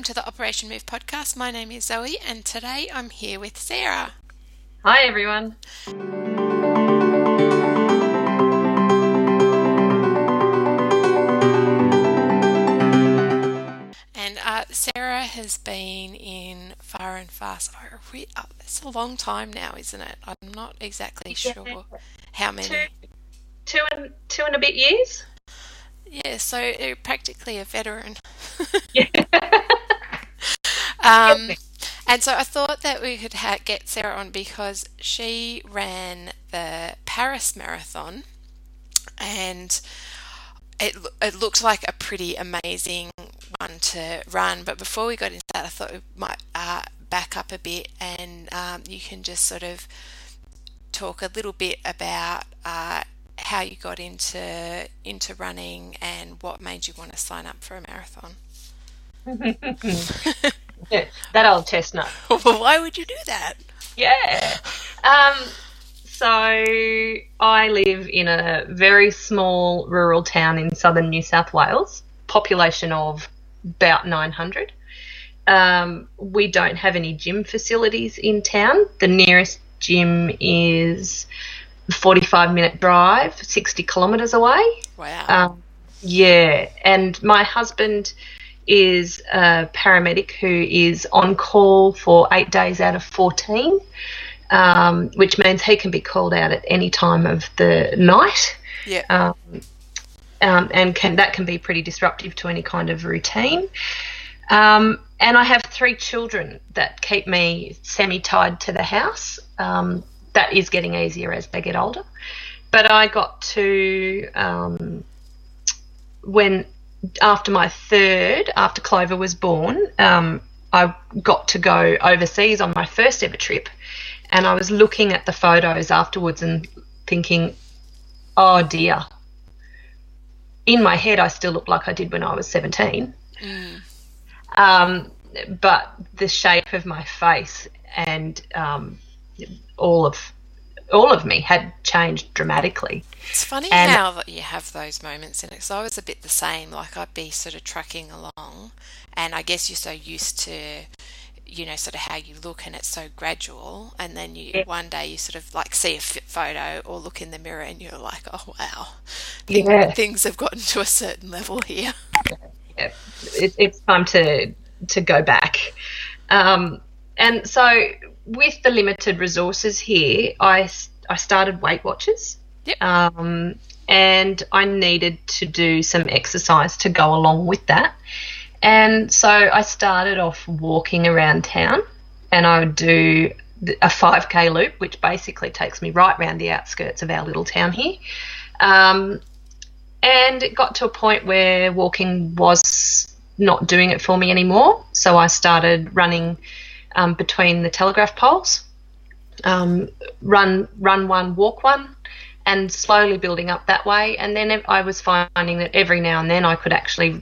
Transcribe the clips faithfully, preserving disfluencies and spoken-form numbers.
to the Operation Move podcast. My name is Zoe and today I'm here with Sarah. Hi everyone. And uh, Sarah has been in Far and Fast. Oh, re- oh, it's a long time now, isn't it? I'm not exactly sure Yeah. how many. Two, two and two and a bit years. Yeah, so you're practically a veteran. Yeah. Um, and so I thought that we could ha- get Sarah on because she ran the Paris Marathon and it, it looked like a pretty amazing one to run. But before we got into that, I thought we might uh, back up a bit and um, you can just sort of talk a little bit about uh, how you got into into running and what made you want to sign up for a marathon. Yeah, that old chestnut. Well, why would you do that? Yeah. Um, so I live in a very small rural town in southern New South Wales, population of about nine hundred. Um, we don't have any gym facilities in town. The nearest gym is a forty-five minute drive, sixty kilometres away. Wow. Um, yeah, and my husband is a paramedic who is on call for eight days out of fourteen, um, which means he can be called out at any time of the night. Yeah. Um, um, and can that can be pretty disruptive to any kind of routine. Um, and I have three children that keep me semi-tied to the house. Um, that is getting easier as they get older. But I got to, um, when after my third, after Clover was born, um, I got to go overseas on my first ever trip. And I was looking at the photos afterwards and thinking, oh dear. In my head, I still look like I did when I was seventeen. Mm. Um, but the shape of my face and um, all of all of me had changed dramatically. It's funny And- how that you have those moments in it. So I was a bit the same. Like I'd be sort of trucking along, and I guess you're so used to, you know, sort of how you look, and it's so gradual. And then you Yeah. one day you sort of like see a fit photo or look in the mirror, and you're like, oh wow, Thing- Yeah. things have gotten to a certain level here. Yeah, it, it's time to to go back. Um, and so with the limited resources here, I, s- I started Weight Watchers. Yep. Um, and I needed to do some exercise to go along with that. And so I started off walking around town, and I would do th- a five K loop, which basically takes me right round the outskirts of our little town here. Um, and it got to a point where walking was not doing it for me anymore. So I started running um, between the telegraph poles, um, run, run one, walk one, and slowly building up that way. And then I was finding that every now and then I could actually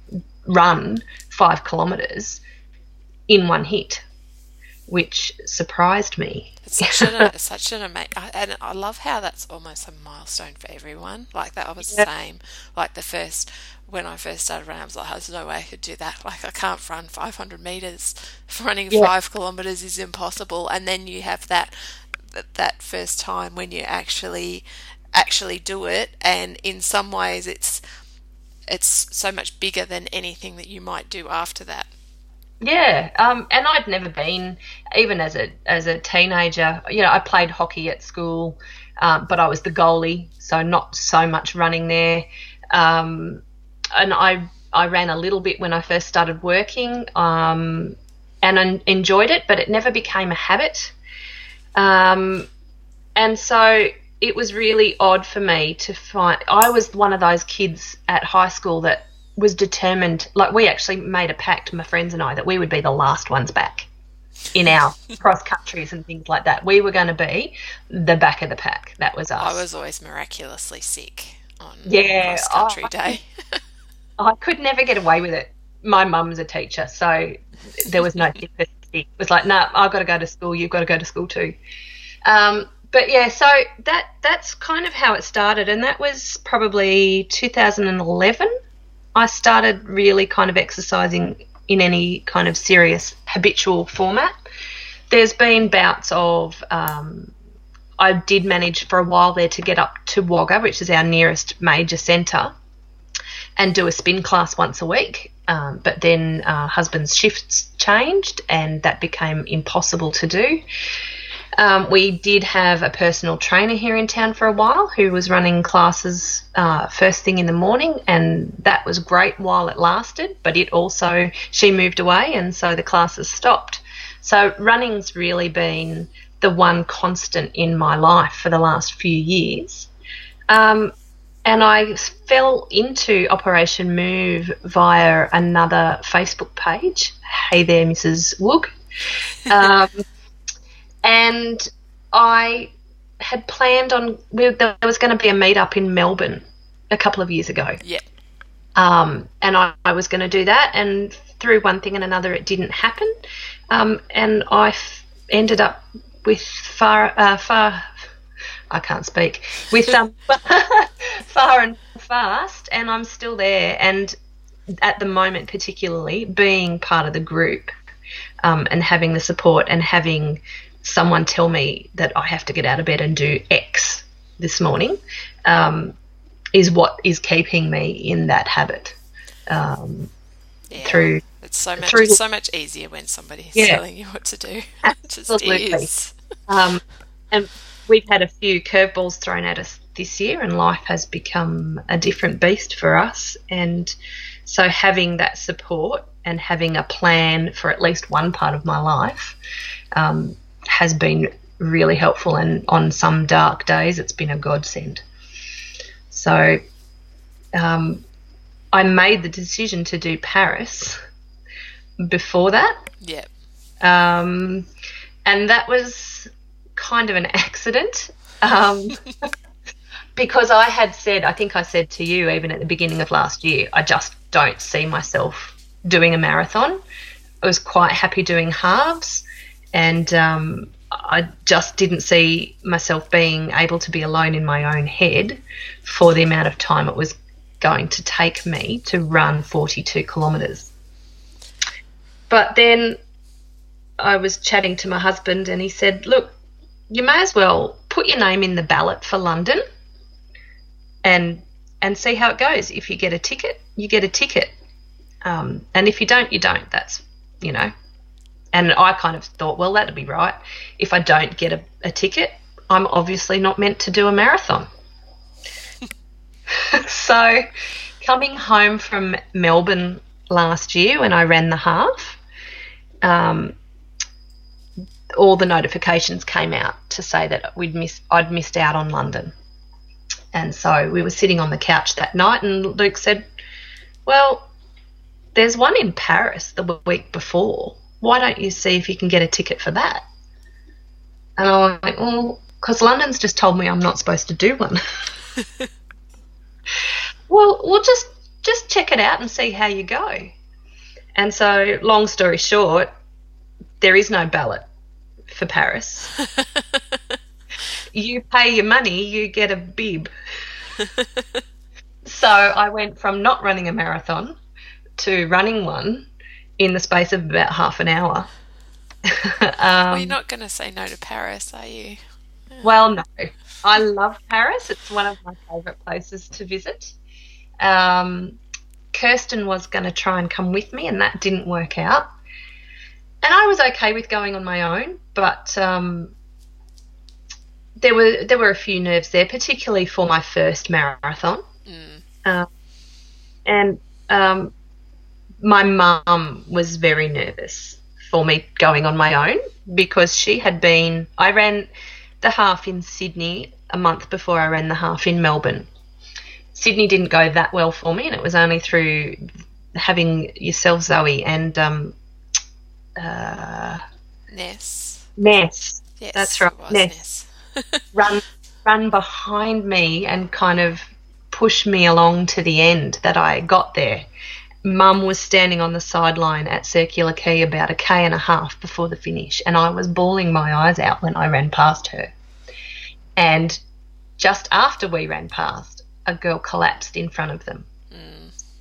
run five kilometres in one hit, which surprised me. It's such an it's such an amazing, and I love how that's almost a milestone for everyone. Like that, I was the Yeah. same. Like the first, when I first started running, I was like, "There's no way I could do that. Like I can't run five hundred meters. Running Yeah. five kilometers is impossible." And then you have that that that first time when you actually actually do it, and in some ways, it's it's so much bigger than anything that you might do after that. Yeah, um, and I'd never been, even as a as a teenager. You know, I played hockey at school, um, but I was the goalie, so not so much running there. Um, and I I ran a little bit when I first started working, um, and I enjoyed it, but it never became a habit. Um, and so it was really odd for me to find. I was one of those kids at high school that was determined, like we actually made a pact, my friends and I, that we would be the last ones back in our cross countries and things like that. We were going to be the back of the pack. That was us. I was always miraculously sick on Yeah, cross country I- day. I could never get away with it. My mum's a teacher, so there was no sympathy. It was like, no, nah, I've got to go to school. You've got to go to school too. Um, but yeah, so that that's kind of how it started, and that was probably two thousand eleven. I started really kind of exercising in any kind of serious habitual format. There's been bouts of um, I did manage for a while there to get up to Wagga, which is our nearest major centre, and do a spin class once a week. Um, but then uh, husband's shifts changed and that became impossible to do. Um, we did have a personal trainer here in town for a while who was running classes uh, first thing in the morning, and that was great while it lasted, but it also, she moved away and so the classes stopped. So running's really been the one constant in my life for the last few years. Um, and I fell into Operation Move via another Facebook page. Hey there, Missus Woog. Um, and I had planned on, there was going to be a meet-up in Melbourne a couple of years ago. Yeah. Um, and I, I was going to do that, and through one thing and another it didn't happen. Um, and I f- ended up with far, uh, far, I can't speak, with um, far and fast, and I'm still there. And at the moment, particularly, being part of the group um, and having the support and having someone tell me that I have to get out of bed and do X this morning um, is what is keeping me in that habit. Um, yeah. Through it's so much through, it's so much easier when somebody's yeah, telling you what to do. Absolutely. It just is. Um, and we've had a few curveballs thrown at us this year, and life has become a different beast for us. And so having that support and having a plan for at least one part of my life um, has been really helpful, and on some dark days it's been a godsend. So um, I made the decision to do Paris before that. Yeah. Um, and that was kind of an accident um, because I had said, I think I said to you even at the beginning of last year, I just don't see myself doing a marathon. I was quite happy doing halves, and um, I just didn't see myself being able to be alone in my own head for the amount of time it was going to take me to run forty-two kilometres. But then I was chatting to my husband and he said, look, you may as well put your name in the ballot for London and and see how it goes. If you get a ticket, you get a ticket. Um, and if you don't, you don't. That's, you know. And I kind of thought, well, that'd be right. If I don't get a, a ticket, I'm obviously not meant to do a marathon. So coming home from Melbourne last year when I ran the half, um, all the notifications came out to say that we'd missed, I'd missed out on London. And so we were sitting on the couch that night and Luke said, well, there's one in Paris the week before. Why don't you see if you can get a ticket for that? And I went, well, because London's just told me I'm not supposed to do one. Well, we'll just just check it out and see how you go. And so, long story short, there is no ballot for Paris. You pay your money, you get a bib. So I went from not running a marathon to running one in the space of about half an hour. um, well, you're not going to say no to Paris, are you? Yeah. Well, no. I love Paris. It's one of my favourite places to visit. Um, Kirsten was going to try and come with me, and that didn't work out. And I was okay with going on my own, but um, there were there were a few nerves there, particularly for my first marathon. Mm. Uh, and um, my mum was very nervous for me going on my own because she had been – I ran the half in Sydney a month before I ran the half in Melbourne. Sydney didn't go that well for me, and it was only through having yourself, Zoe, and um, uh, Ness. Ness. Yes, that's right. It was Ness. Ness. run, run behind me and kind of push me along to the end that I got there. Mum was standing on the sideline at Circular Quay about a K and a half before the finish, and I was bawling my eyes out when I ran past her. And just after we ran past, a girl collapsed in front of them. Mm.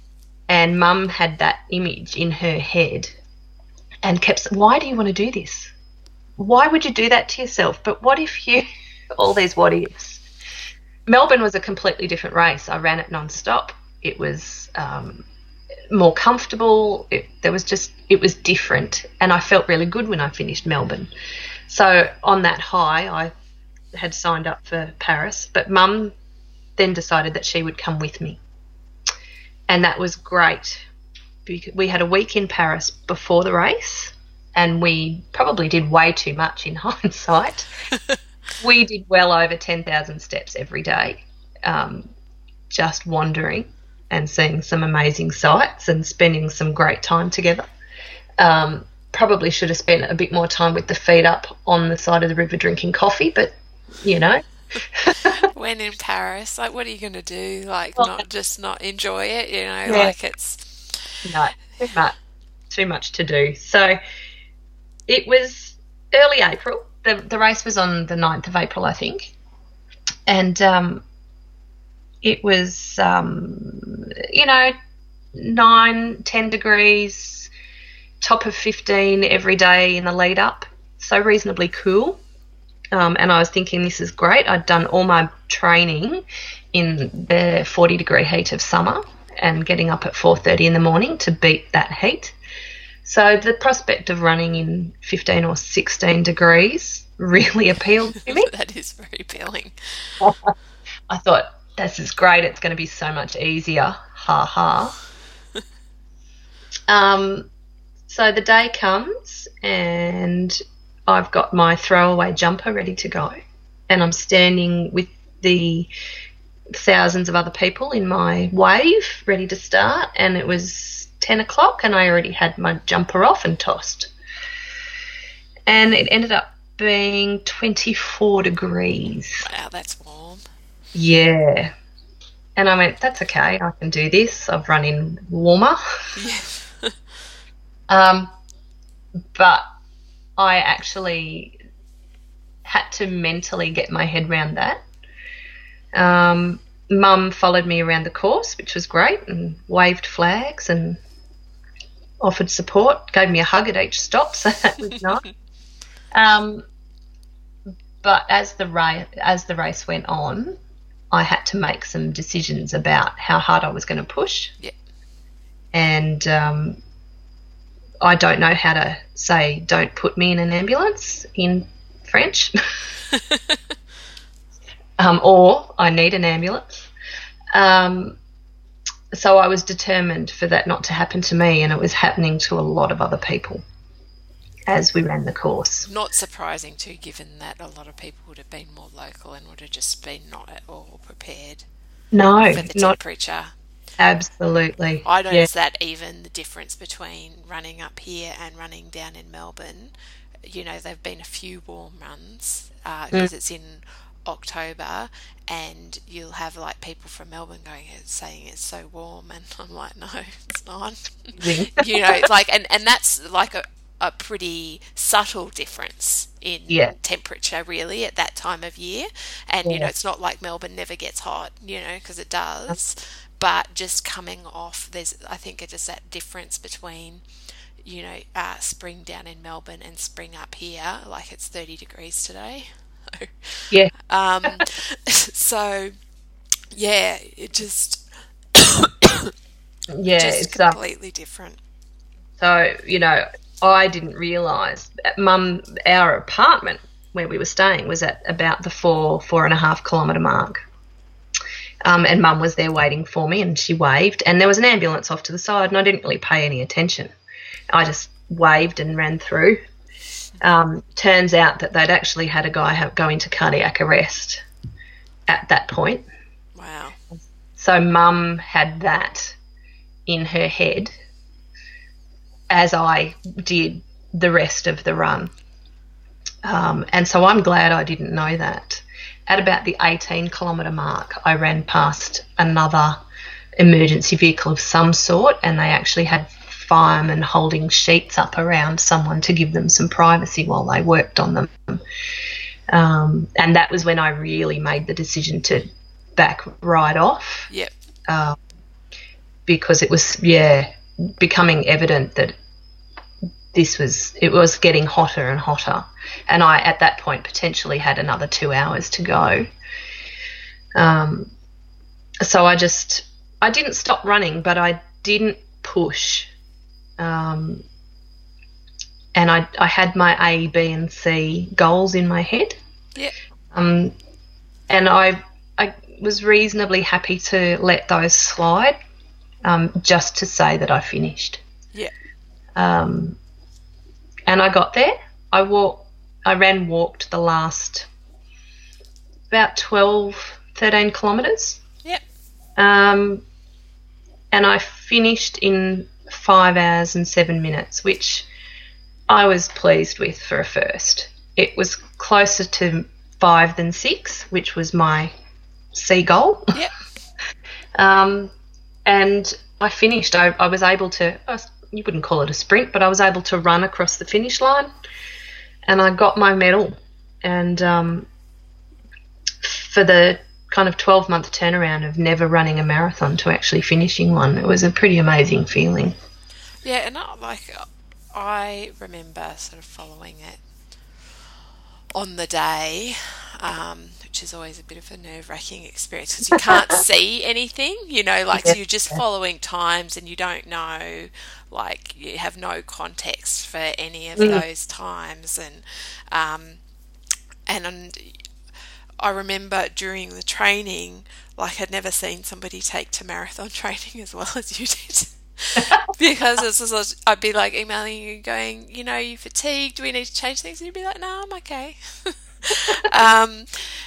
And Mum had that image in her head and kept saying, why do you want to do this? Why would you do that to yourself? But what if you, all these what ifs. Melbourne was a completely different race. I ran it non-stop. It was um, more comfortable. It, there was just, it was different. And I felt really good when I finished Melbourne. So on that high, I had signed up for Paris. But Mum then decided that she would come with me. And that was great. We had a week in Paris before the race, and we probably did way too much in hindsight. We did well over ten thousand steps every day, um, just wandering and seeing some amazing sights and spending some great time together. Um, probably should have spent a bit more time with the feet up on the side of the river drinking coffee, but, you know. When in Paris, like, what are you going to do? Like, Well, not just not enjoy it, you know? Yeah. Like, it's No, too much, too much to do. So it was early April. The the race was on the ninth of April, I think. And um, it was, um, you know, nine, ten degrees, top of fifteen every day in the lead up. So reasonably cool. Um, and I was thinking, this is great. I'd done all my training in the forty degree heat of summer and getting up at four thirty in the morning to beat that heat. So the prospect of running in fifteen or sixteen degrees really appealed to me. that is very appealing. I thought, this is great. It's going to be so much easier. Ha ha. um, so the day comes and I've got my throwaway jumper ready to go, and I'm standing with the thousands of other people in my wave ready to start, and it was ten o'clock and I already had my jumper off and tossed. And it ended up being twenty-four degrees. Wow, that's warm. Yeah. And I went, that's okay, I can do this. I've run in warmer. Yeah. um, but I actually had to mentally get my head around that. Um, Mum followed me around the course, which was great, and waved flags and offered support, gave me a hug at each stop, so that was nice. Um, but as the race, as the race went on, I had to make some decisions about how hard I was going to push. Yeah. And um, I don't know how to say "don't put me in an ambulance" in French. um, or I need an ambulance. Um, so I was determined for that not to happen to me, and it was happening to a lot of other people as we ran the course. Not surprising too, given that a lot of people would have been more local and would have just been not at all prepared No, for the not temperature. absolutely. I noticed Yeah. that even the difference between running up here and running down in Melbourne, you know, there have been a few warm runs because uh, it's in October, and you'll have like people from Melbourne going saying it's so warm, and I'm like, no, it's not. You know, it's like, and, and that's like a, a pretty subtle difference in Yeah. temperature really at that time of year. And, you know, Yeah. it's not like Melbourne never gets hot, you know, because it does. But just coming off, there's, I think it's just that difference between, you know, uh, spring down in Melbourne and spring up here, like it's thirty degrees today. Yeah. Um, so, yeah, it just, Yeah. just It's um, completely different. so, you know, I didn't realise. Mum, our apartment where we were staying was at about the four, four and a half kilometre mark. Um, and Mum was there waiting for me, and she waved, and there was an ambulance off to the side, and I didn't really pay any attention. I just waved and ran through. Um, turns out that they'd actually had a guy have, go into cardiac arrest at that point. Wow. So Mum had that in her head as I did the rest of the run. Um, and so I'm glad I didn't know that. At about the eighteen kilometre mark, I ran past another emergency vehicle of some sort, and they actually had firemen holding sheets up around someone to give them some privacy while they worked on them. Um, and that was when I really made the decision to back right off. Yep. Uh, because it was, yeah, becoming evident that this was, it was getting hotter and hotter. And I, at that point, potentially had another two hours to go. Um, so I just, I didn't stop running, but I didn't push. Um, and I, I had my A, B, and C goals in my head. Yeah. Um, and I, I was reasonably happy to let those slide, um, just to say that I finished. Yeah. Um, and I got there. I walked, I ran, walked the last about twelve, thirteen kilometres. Yep. Um, and I finished in five hours and seven minutes, which I was pleased with for a first. It was closer to five than six, which was my C goal. Yep. um, and I finished. I, I was able to, you wouldn't call it a sprint, but I was able to run across the finish line, and I got my medal. And um, for the kind of twelve-month turnaround of never running a marathon to actually finishing one, it was a pretty amazing feeling. Yeah, and I, like I remember sort of following it on the day, um, which is always a bit of a nerve-wracking experience because you can't see anything, you know, like Yeah. so you're just following times and you don't know, like you have no context for any of Mm. those times. And um, and, and I remember during the training, like I'd never seen somebody take to marathon training as well as you did. Because it's just, I'd be like emailing you going, you know, you fatigued, do we need to change things? And you'd be like, no, I'm okay. um,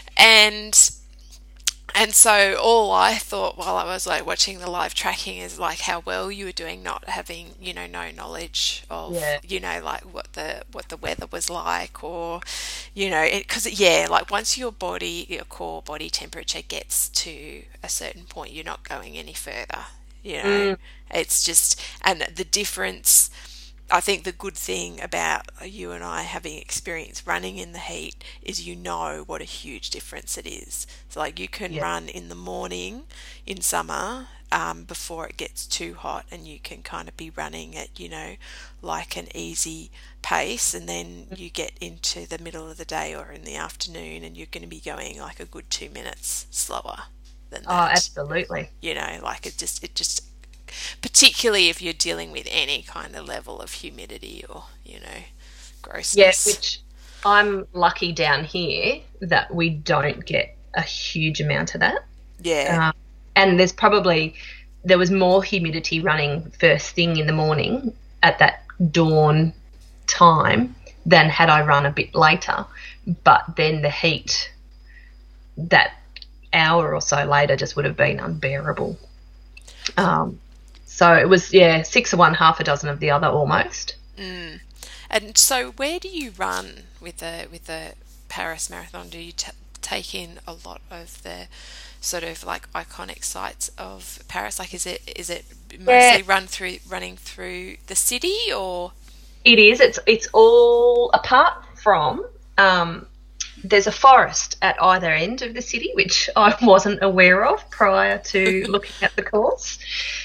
and and so all I thought while I was like watching the live tracking is like how well you were doing, not having, you know, no knowledge of, Yeah. you know, like what the what the weather was like, or, you know, because yeah, like once your body, your core body temperature gets to a certain point, you're not going any further. You know, Mm. it's just, and the difference, I think the good thing about you and I having experience running in the heat is you know what a huge difference it is. So like you can Yeah. run in the morning in summer um, before it gets too hot, and you can kind of be running at, you know, like an easy pace, and then you get into the middle of the day or in the afternoon and you're going to be going like a good two minutes slower than Oh, that. absolutely. You know, like it just, it just, particularly if you're dealing with any kind of level of humidity or, you know, grossness. Yes, which I'm lucky down here that we don't get a huge amount of that. Yeah. Um, and there's probably, there was more humidity running first thing in the morning at that dawn time than had I run a bit later. But then the heat, that hour or so later, just would have been unbearable. Um, so it was, yeah, six of one, half a dozen of the other almost. Mm. And so where do you run with the, with the Paris Marathon? Do you t- take in a lot of the sort of like iconic sites of Paris? Like is it, is it mostly Yeah. run through, running through the city, or? It is. It's it's all apart from um, there's a forest at either end of the city, which I wasn't aware of prior to looking at the course.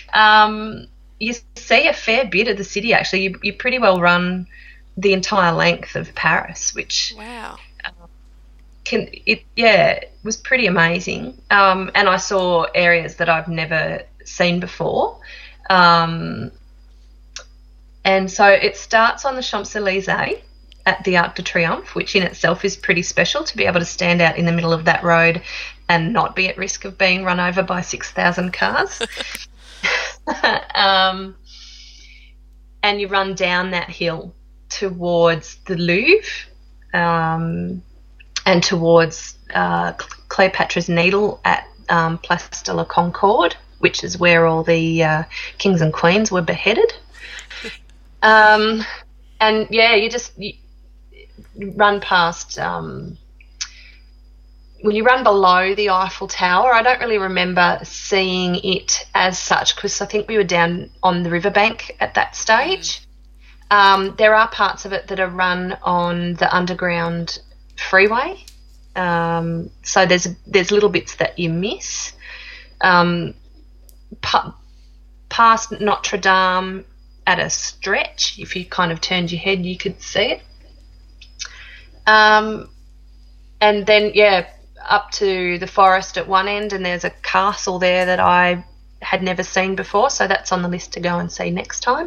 Um, you see a fair bit of the city actually. You, you pretty well run the entire length of Paris, which Wow. can it yeah it was pretty amazing. Um, and I saw areas that I've never seen before. Um, And so it starts on the Champs-Élysées at the Arc de Triomphe, which in itself is pretty special to be able to stand out in the middle of that road and not be at risk of being run over by six thousand cars. um, and you run down that hill towards the Louvre um, and towards uh, Cleopatra's Needle at um, Place de la Concorde, which is where all the uh, kings and queens were beheaded. Um, and yeah, you just you run past, um, well, you run below the Eiffel Tower. I don't really remember seeing it as such because I think we were down on the riverbank at that stage. Mm. Um, there are parts of it that are run on the underground freeway. Um, so there's, there's little bits that you miss. Um, pa- past Notre Dame at a stretch. If you kind of turned your head, you could see it. Um, and then, yeah, up to the forest at one end, and there's a castle there that I had never seen before, so that's on the list to go and see next time.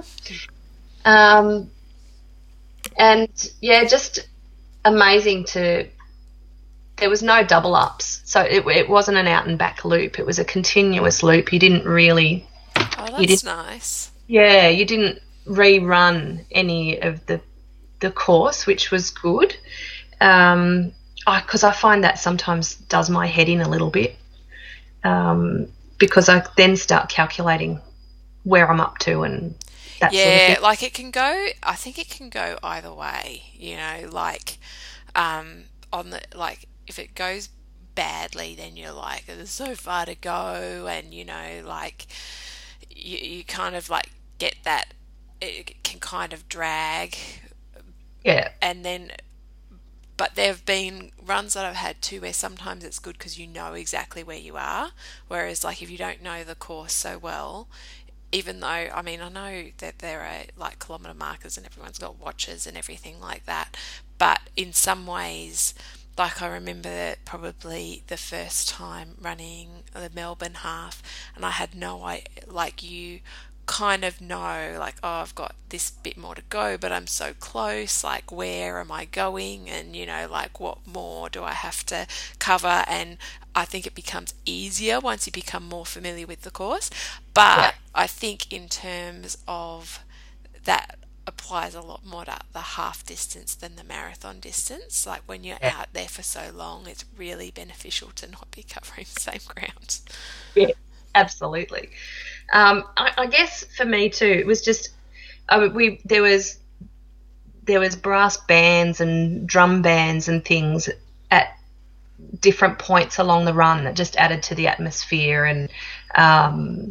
Um, and, yeah, just amazing to... There was no double ups, so it, it wasn't an out and back loop. It was a continuous loop. You didn't really... Oh, that's you didn't, nice. Yeah, you didn't rerun any of the the course, which was good. Um, because I, I find that sometimes does my head in a little bit, um, because I then start calculating where I'm up to and that yeah, sort of thing. like it can go, I think it can go either way, you know, like, um, on the, like, if it goes badly, then you're like, there's so far to go, and, you know, like, you, you kind of, like, get that, it can kind of drag. Yeah. And then, but there have been runs that I've had too where sometimes it's good because you know exactly where you are, whereas, like, if you don't know the course so well, even though, I mean, I know that there are, like, kilometre markers and everyone's got watches and everything like that, but in some ways, like, I remember probably the first time running the Melbourne half, and I had no idea, like, you kind of know, like, oh, I've got this bit more to go, but I'm so close, like, where am I going, and, you know, like, what more do I have to cover? And I think it becomes easier once you become more familiar with the course, but yeah. I think in terms of that applies a lot more to the half distance than the marathon distance. Like, when you're yeah. out there for so long, it's really beneficial to not be covering the same ground. Yeah, absolutely. Um, I, I guess for me too, it was just uh, we there was there was brass bands and drum bands and things at different points along the run that just added to the atmosphere. And um,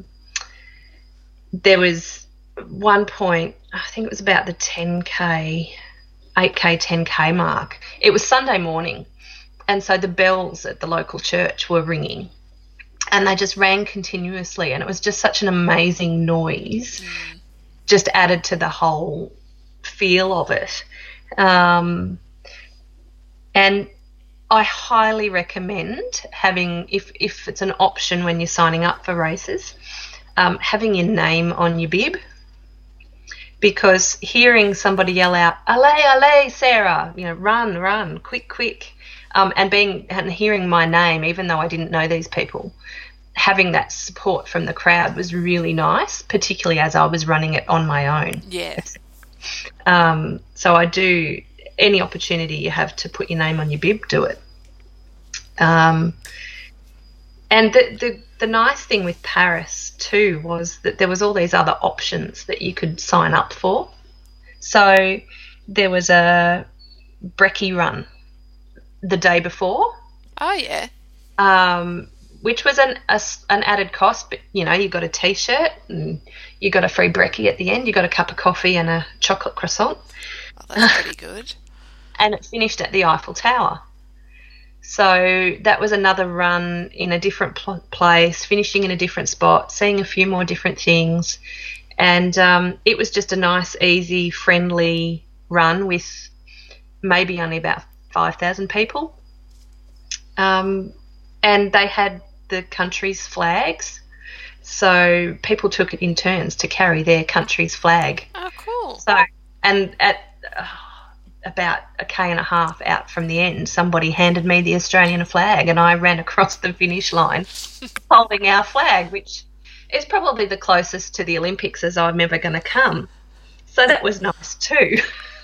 there was one point, I think it was about the ten K, eight K, ten K mark. It was Sunday morning, and so the bells at the local church were ringing. And they just rang continuously, and it was just such an amazing noise, mm. just added to the whole feel of it. Um, and I highly recommend having, if, if it's an option when you're signing up for races, um, having your name on your bib, because hearing somebody yell out, "Allez, allez, Sarah," you know, run, run, quick, quick, Um, and being and hearing my name, even though I didn't know these people, having that support from the crowd was really nice, particularly as I was running it on my own. Yeah. Um, so I do, any opportunity you have to put your name on your bib, do it. Um, and the, the the nice thing with Paris too was that there was all these other options that you could sign up for. So there was a brekkie run the day before. Oh, yeah. Um, which was an a, an added cost, but, you know, you got a T-shirt and you got a free brekkie at the end. You got a cup of coffee and a chocolate croissant. Oh, that's pretty good. And it finished at the Eiffel Tower. So that was another run in a different pl- place, finishing in a different spot, seeing a few more different things. And um, it was just a nice, easy, friendly run with maybe only about five thousand people. Um, and they had the country's flags. So people took it in turns to carry their country's flag. Oh, cool. So, and at uh, about a K and a half out from the end, somebody handed me the Australian flag, and I ran across the finish line holding our flag, which is probably the closest to the Olympics as I'm ever going to come. So that was nice too.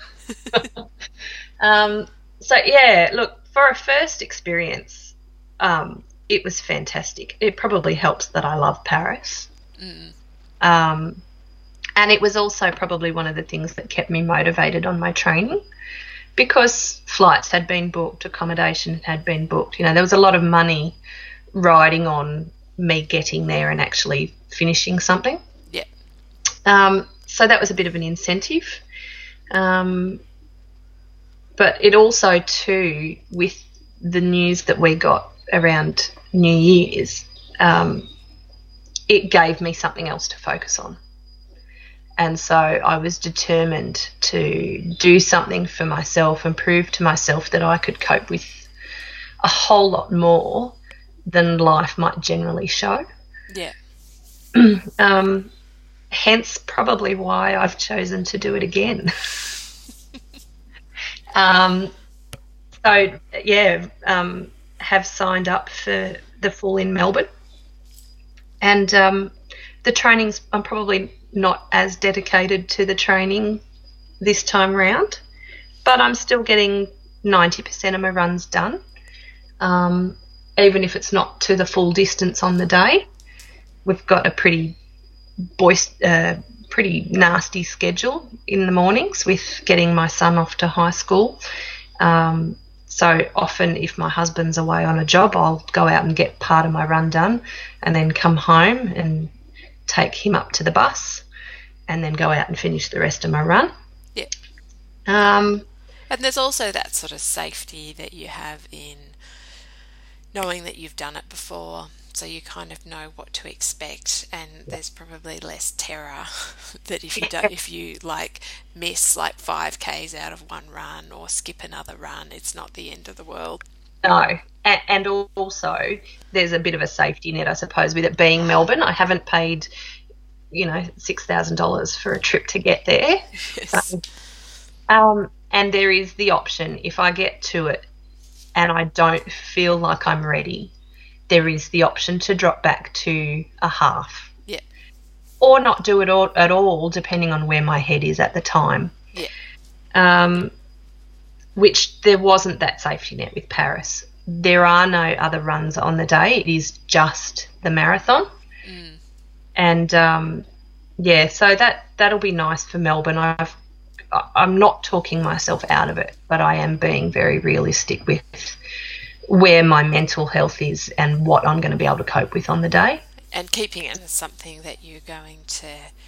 um, so, yeah, look, for a first experience, um, it was fantastic. It probably helps that I love Paris. Mm. Um, and it was also probably one of the things that kept me motivated on my training, because flights had been booked, accommodation had been booked. You know, there was a lot of money riding on me getting there and actually finishing something. Yeah. Um, so that was a bit of an incentive. Um, but it also, too, with the news that we got around New Year's, um, it gave me something else to focus on. And so I was determined to do something for myself and prove to myself that I could cope with a whole lot more than life might generally show. Yeah. um, hence probably why I've chosen to do it again. um, so, yeah, um, have signed up for the full in Melbourne. And um, the trainings, I'm probably not as dedicated to the training this time round, but I'm still getting ninety percent of my runs done, um, even if it's not to the full distance on the day. We've got a pretty boist- uh, pretty nasty schedule in the mornings with getting my son off to high school. Um, so often if my husband's away on a job, I'll go out and get part of my run done and then come home and take him up to the bus and then go out and finish the rest of my run. Yeah. Um, and there's also that sort of safety that you have in knowing that you've done it before, so you kind of know what to expect, and there's probably less terror that if you don't, if you like miss like five Ks out of one run or skip another run, it's not the end of the world. No, and, and also there's a bit of a safety net, I suppose, with it being Melbourne. I haven't paid, you know, six thousand dollars for a trip to get there. Yes. Um, um, and there is the option, if I get to it and I don't feel like I'm ready, there is the option to drop back to a half. Yeah. Or not do it all, at all, depending on where my head is at the time. Yeah. Um, which there wasn't that safety net with Paris. There are no other runs on the day. It is just the marathon. Mm. And, um, yeah, so that, that'll be nice for Melbourne. I've, I'm not talking myself out of it, but I am being very realistic with where my mental health is and what I'm going to be able to cope with on the day. And keeping it as something that you're going to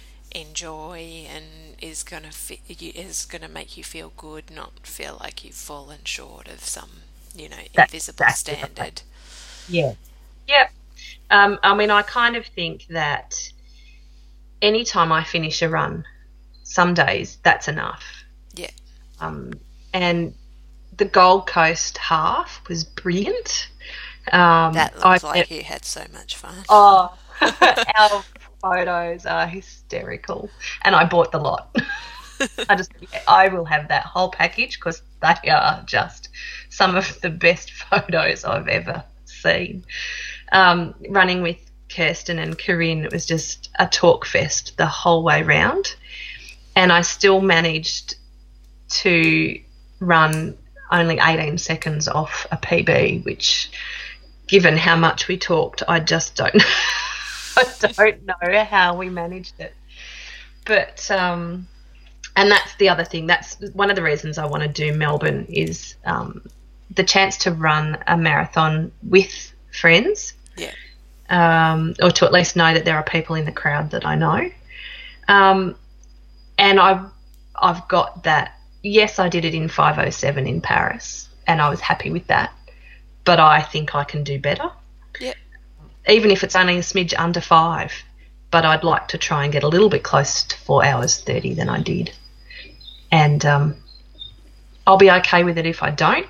enjoy and is going to fi- is going to make you feel good, not feel like you've fallen short of some, you know, That's invisible exactly standard. right. Yeah. Yep. Um, I mean, I kind of think that anytime I finish a run, some days that's enough. Yeah. Um, and the Gold Coast half was brilliant. Um, That looks I, like you had so much fun. Oh, our photos are hysterical, and I bought the lot. I just, yeah, I will have that whole package because they are just some of the best photos I've ever seen. Um, running with Kirsten and Corinne, it was just a talk fest the whole way round, and I still managed to run only eighteen seconds off a P B, which, given how much we talked, I just don't I don't know how we managed it. But um, and that's the other thing. That's one of the reasons I want to do Melbourne is um, the chance to run a marathon with friends. Yeah. Um, or to at least know that there are people in the crowd that I know. Um, and I've I've got that. Yes, I did it in five oh seven in Paris, and I was happy with that. But I think I can do better. Yeah. Even if it's only a smidge under five. But I'd like to try and get a little bit closer to four hours thirty than I did. And um, I'll be okay with it if I don't.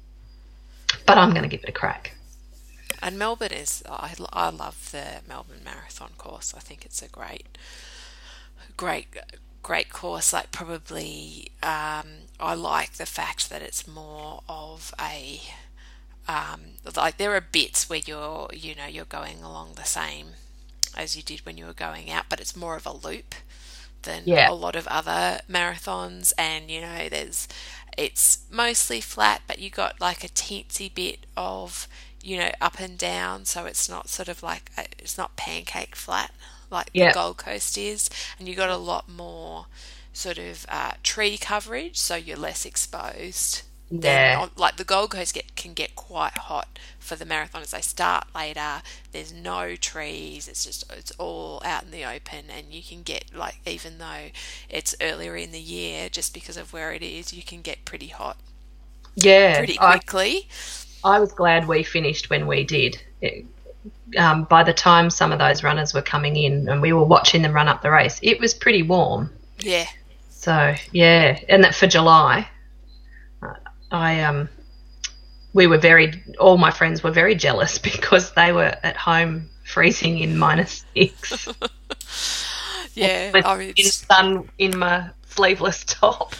But I'm going to give it a crack. And Melbourne is, I, I love the Melbourne Marathon course. I think it's a great, great, great course. Like probably, um, I like the fact that it's more of a, um, like there are bits where you're, you know, you're going along the same as you did when you were going out, but it's more of a loop than Yeah. a lot of other marathons. And, you know, there's, it's mostly flat, but you got like a teensy bit of, you know, up and down, so it's not sort of like a, it's not pancake flat like Yeah. the Gold Coast is, and you got a lot more sort of uh, tree coverage, so you're less exposed. Yeah. Then, on, like the Gold Coast get can get quite hot for the marathons. They start later. There's no trees. It's just it's all out in the open, and you can get like even though it's earlier in the year, just because of where it is, you can get pretty hot Yeah. pretty I, quickly. I was glad we finished when we did. It, um, by the time some of those runners were coming in and we were watching them run up the race, it was pretty warm. Yeah. So, yeah, and that for July, I um, we were very, all my friends were very jealous because they were at home freezing in minus six. Yeah, with I mean, in sun in my sleeveless top.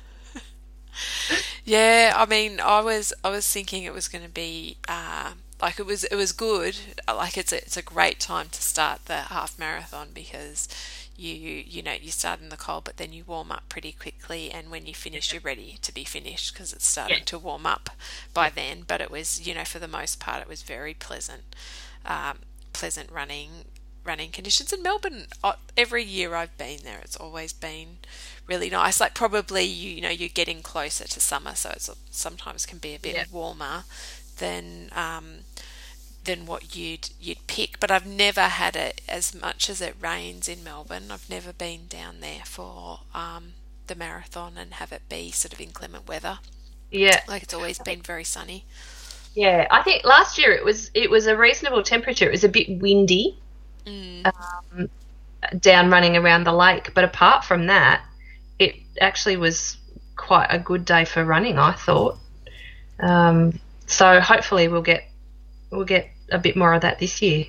Yeah, I mean, I was I was thinking it was going to be uh, like it was it was good. Like it's a, it's a great time to start the half marathon because you you know you start in the cold, but then you warm up pretty quickly, and when you finish, you're ready to be finished because it's starting Yeah. to warm up by then. But it was, you know, for the most part, it was very pleasant, um, pleasant running running conditions in Melbourne. uh, Every year I've been there, it's always been really nice. Like probably you, you know you're getting closer to summer, so it's sometimes can be a bit Yeah. warmer than um, than what you'd you'd pick. But I've never had it as much as it rains in Melbourne. I've never been down there for um, the marathon and have it be sort of inclement weather. Yeah. Like it's always been very sunny. Yeah, I think last year it was it was a reasonable temperature. It was a bit windy Mm. um, down running around the lake, but apart from that, it actually was quite a good day for running, I thought. Um, so hopefully we'll get we'll get a bit more of that this year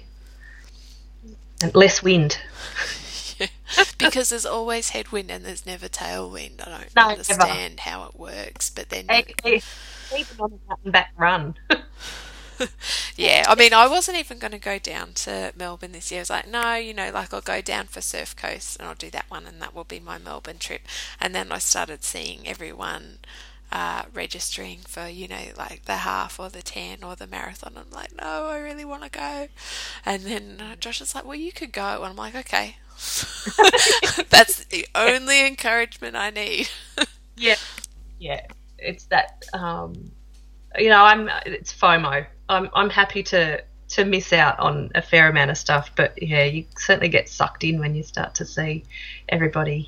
and less wind. Yeah. Because there's always headwind and there's never tailwind. I don't No, never. understand how it works, but then Even on a mountain back run. yeah, I mean, I wasn't even going to go down to Melbourne this year. I was like, no, you know, like I'll go down for Surf Coast and I'll do that one and that will be my Melbourne trip. And then I started seeing everyone uh, registering for, you know, like the half or the ten or the marathon. I'm like, no, I really want to go. And then uh, Josh is like, well, you could go. And I'm like, okay. That's the only encouragement I need. Yeah, yeah. It's that, um, you know, I'm. It's FOMO. I'm. I'm happy to to miss out on a fair amount of stuff, but yeah, you certainly get sucked in when you start to see everybody,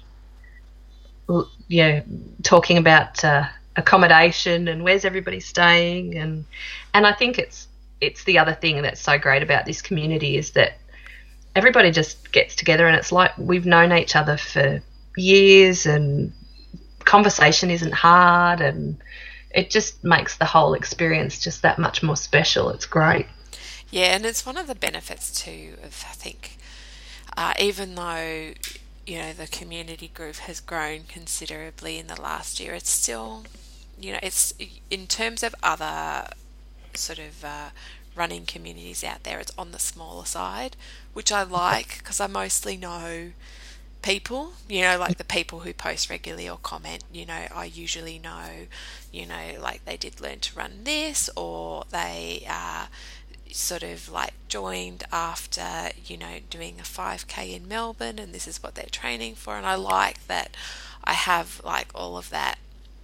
l- yeah, talking about uh, accommodation and where's everybody staying, and and I think it's it's the other thing that's so great about this community is that everybody just gets together and it's like we've known each other for years and conversation isn't hard and it just makes the whole experience just that much more special. It's great. Yeah, and it's one of the benefits too of, I think, uh, even though, you know, the community group has grown considerably in the last year, it's still, you know, it's in terms of other sort of uh, running communities out there, it's on the smaller side, which I like because I mostly know people, you know, like the people who post regularly or comment, you know, I usually know, you know, like they did learn to run this or they uh, sort of like joined after, you know, doing a five K in Melbourne and this is what they're training for. And I like that I have like all of that.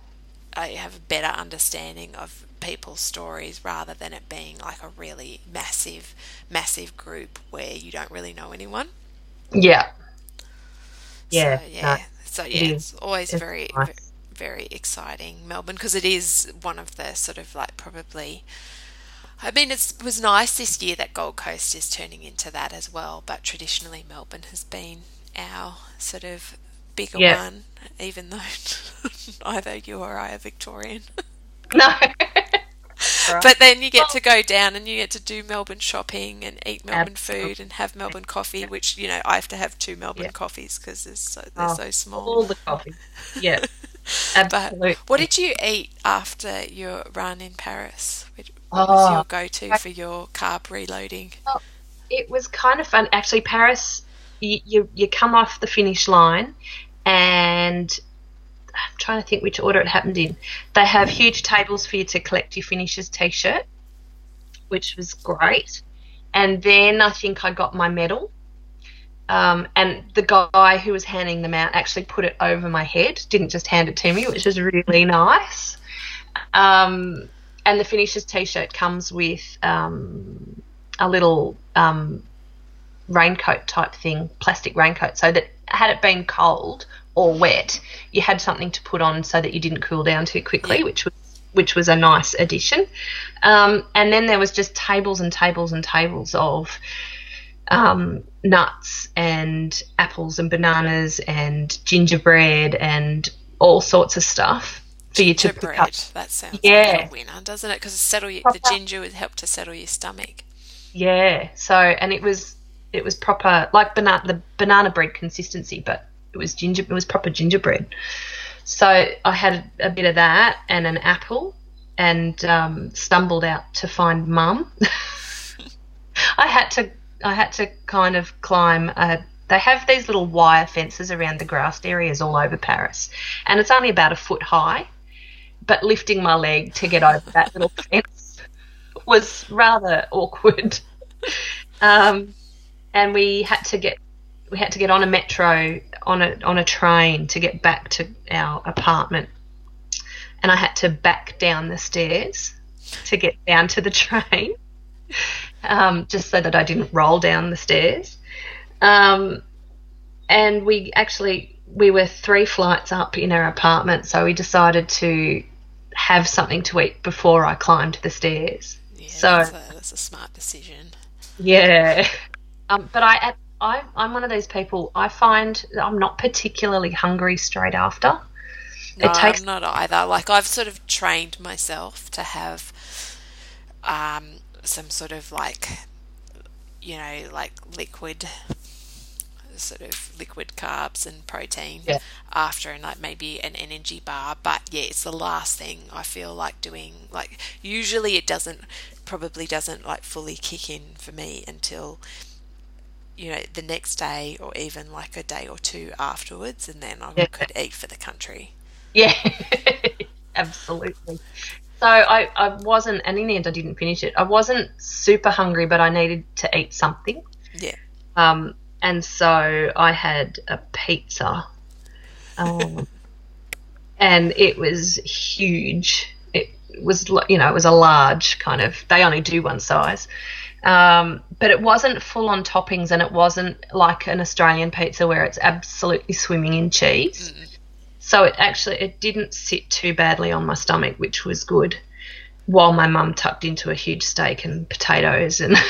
I have a better understanding of people's stories rather than it being like a really massive, massive group where you don't really know anyone. Yeah. Yeah. So yeah, No, so it yeah, is. it's always It's very, ve- nice. very exciting, Melbourne, because it is one of the sort of like probably. I mean, it's, it was nice this year that Gold Coast is turning into that as well, but traditionally Melbourne has been our sort of bigger Yeah. one, even though neither you or I are Victorian. No. Right. But then you get to go down and you get to do Melbourne shopping and eat Melbourne Absolutely. food and have Melbourne coffee, which, you know, I have to have two Melbourne Yeah. coffees because they're so, they're Oh, so small. all the coffee. Yeah. But Absolutely. what did you eat after your run in Paris? Which- What was Oh, your go-to for your carb reloading? it was kind of fun. Actually, Paris, you, you, you come off the finish line and I'm trying to think which order it happened in. They have huge tables for you to collect your finishers t-shirt, which was great. And then I think I got my medal. Um, and the guy who was handing them out actually put it over my head, didn't just hand it to me, which was really nice. Um, and the finishers t-shirt comes with um, a little um, raincoat type thing, plastic raincoat, so that had it been cold or wet, you had something to put on so that you didn't cool down too quickly, Yeah. which was which was a nice addition. Um, and then there was just tables and tables and tables of um, nuts and apples and bananas and gingerbread and all sorts of stuff for you to pick up. That sounds Yeah. like a winner, doesn't it? Because settle your, the ginger would help to settle your stomach. Yeah. So, and it was it was proper, like banana the banana bread consistency, but it was ginger. It was proper gingerbread. So I had a bit of that and an apple, and um, stumbled out to find Mum. I had to I had to kind of climb a. They have these little wire fences around the grassed areas all over Paris, and it's only about a foot high, but lifting my leg to get over that little fence was rather awkward. Um, and we had to get we had to get on a metro, on a on a train to get back to our apartment, and I had to back down the stairs to get down to the train, um, just so that I didn't roll down the stairs. Um, and we actually, we were three flights up in our apartment, so we decided to have something to eat before I climbed the stairs. Yeah, so that's a, that's a smart decision. Yeah. Um, but I, I, I'm one of those people, I find I'm not particularly hungry straight after. No, it takes I'm not either. Like, I've sort of trained myself to have um, some sort of like, you know, like liquid, sort of liquid carbs and protein Yeah. after, and like maybe an energy bar. But yeah, it's the last thing I feel like doing. Like, usually it doesn't, probably doesn't like fully kick in for me until, you know, the next day or even like a day or two afterwards, and then I Yeah. could eat for the country. Yeah, absolutely. So I, I wasn't, and in the end I didn't finish it. I wasn't super hungry, but I needed to eat something. Yeah. Um, and so I had a pizza, um, and it was huge. It was, you know, it was a large kind of, they only do one size. Um, but it wasn't full on toppings, and it wasn't like an Australian pizza where it's absolutely swimming in cheese. Mm. So it actually, it didn't sit too badly on my stomach, which was good, while my mum tucked into a huge steak and potatoes and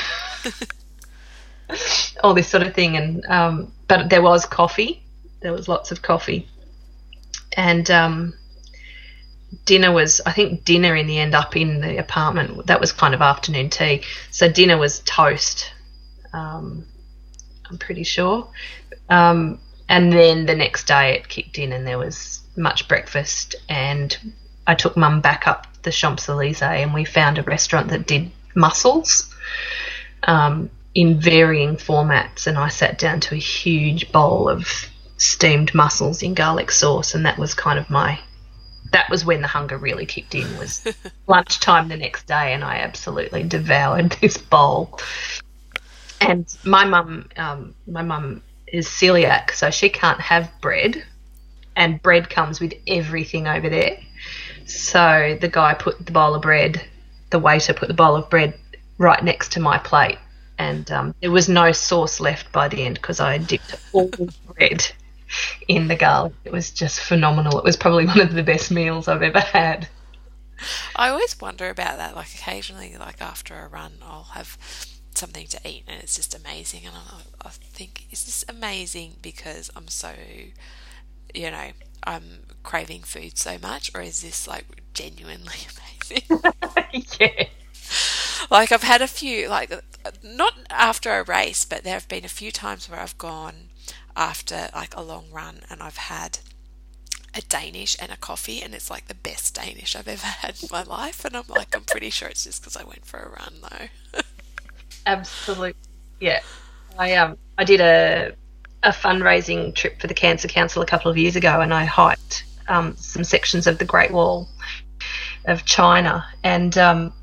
all this sort of thing. And um, but there was coffee. There was lots of coffee. And um, dinner was, I think dinner in the end up in the apartment, that was kind of afternoon tea. So dinner was toast, um, I'm pretty sure. Um, and then the next day it kicked in and there was much breakfast, and I took Mum back up the Champs-Elysees and we found a restaurant that did mussels um, in varying formats, and I sat down to a huge bowl of steamed mussels in garlic sauce, and that was kind of my, that was when the hunger really kicked in, was lunchtime the next day, and I absolutely devoured this bowl. And my mum, um, my mum is celiac, so she can't have bread, and bread comes with everything over there. So the guy put the bowl of bread, the waiter put the bowl of bread right next to my plate, and um, there was no sauce left by the end because I had dipped all the bread in the garlic. It was just phenomenal. It was probably one of the best meals I've ever had. I always wonder about that. Like, occasionally, like after a run, I'll have something to eat and it's just amazing, and I, I think, is this amazing because I'm so, you know, I'm craving food so much, or is this like genuinely amazing? Yeah. Like, I've had a few, like, not after a race, but there have been a few times where I've gone after like a long run and I've had a Danish and a coffee, and it's like the best Danish I've ever had in my life, and I'm like, I'm pretty sure it's just because I went for a run though. Absolutely. Yeah. I um I did a a fundraising trip for the Cancer Council a couple of years ago, and I hiked um, some sections of the Great Wall of China, and um,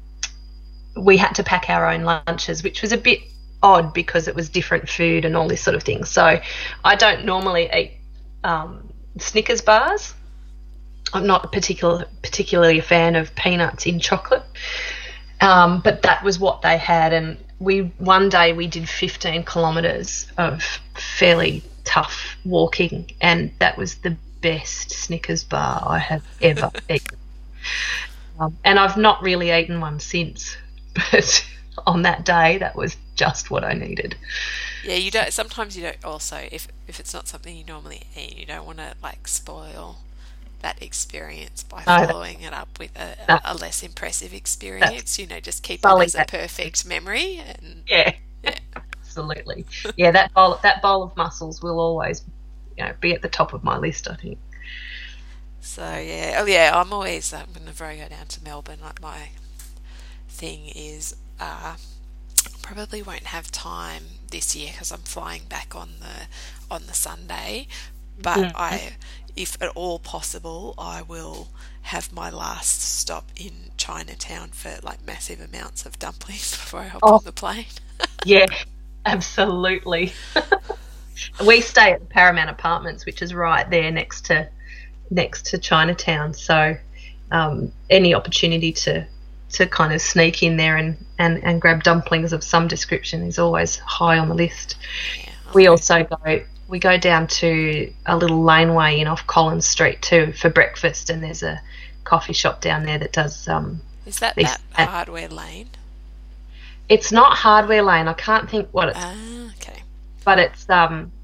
we had to pack our own lunches, which was a bit odd because it was different food and all this sort of thing. So I don't normally eat um, Snickers bars. I'm not particular, particularly a fan of peanuts in chocolate. Um, but that was what they had, and we one day we did fifteen kilometres of fairly tough walking, and that was the best Snickers bar I have ever eaten. Um, and I've not really eaten one since, but on that day, that was just what I needed. Yeah, you don't. Sometimes you don't. Also, if if it's not something you normally eat, you don't want to like spoil that experience by No, that, following it up with a, no, a less impressive that's experience. You know, just keep it sully as a that. perfect memory. And Yeah, yeah, absolutely. Yeah, that bowl that bowl of mussels will always, you know, be at the top of my list, I think. so yeah, oh yeah, I'm always um, whenever I go down to Melbourne, like my thing is, uh, probably won't have time this year because I'm flying back on the on the Sunday. But Mm. I, if at all possible, I will have my last stop in Chinatown for like massive amounts of dumplings before I hop Oh, on the plane. yeah, absolutely. We stay at the Paramount Apartments, which is right there next to next to Chinatown. So um, any opportunity to to kind of sneak in there and, and, and grab dumplings of some description is always high on the list. Yeah, I'll We go. also go we go down to a little laneway in off Collins Street too for breakfast, and there's a coffee shop down there that does um, Is that these. that hardware lane? It's not Hardware Lane. I can't think what it's, Ah, okay. but it's um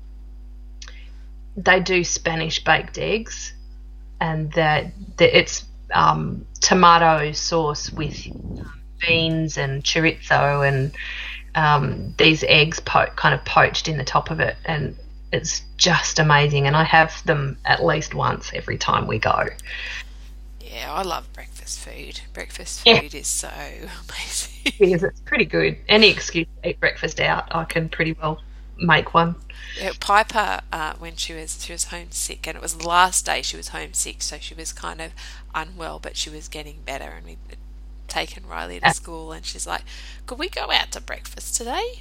they do Spanish baked eggs, and that it's um, tomato sauce with beans and chorizo and um, these eggs po- kind of poached in the top of it, and it's just amazing. And I have them at least once every time we go. Yeah, I love breakfast food. Breakfast Yeah, food is so amazing. because it's pretty good. Any excuse to eat breakfast out, I can pretty well make one. Yeah, Piper, uh, when she was she was homesick, and it was the last day she was homesick, so she was kind of unwell, but she was getting better, and we'd taken Riley to Uh, school, and she's like, "Could we go out to breakfast today?"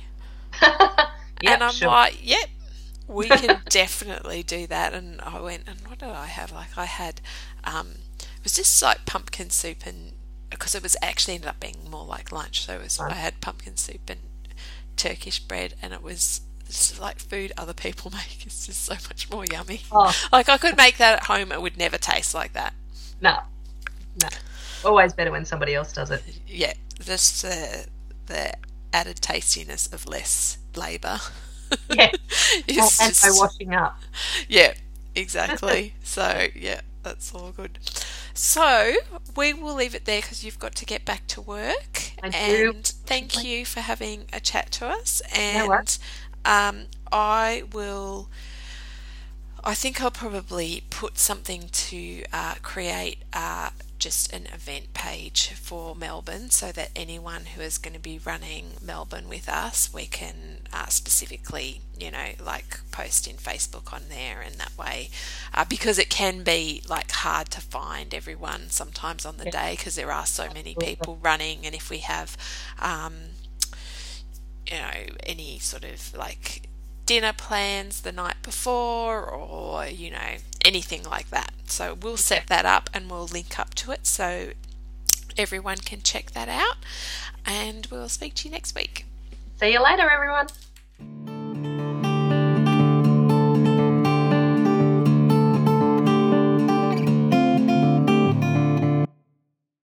And Yep, I'm sure. like, "Yep, we can definitely do that." And I went, and what did I have? Like I had, um, it was just like pumpkin soup, and because it was actually ended up being more like lunch, so it was I had pumpkin soup and Turkish bread, and it was it's like food other people make. It's just so much more yummy. Oh, Like I could make that at home; it would never taste like that. no, no. Always better when somebody else does it. Yeah, just the the added tastiness of less labour. Yeah. Oh, It's and no just washing up. yeah, exactly. So yeah, that's all good. So we will leave it there because you've got to get back to work. I do. And thank you for having a chat to us. No worries. And um, I will. I think I'll probably put something to uh, create uh, just an event page for Melbourne so that anyone who is going to be running Melbourne with us, we can uh, specifically, you know, like post in Facebook on there, and that way, uh, because it can be like hard to find everyone sometimes on the Yeah, day because there are so many absolutely. people running, and if we have, um, you know, any sort of like dinner plans the night before or, you know, anything like that. So we'll Yeah. set that up and we'll link up to it so everyone can check that out. And we'll speak to you next week. See you later, everyone.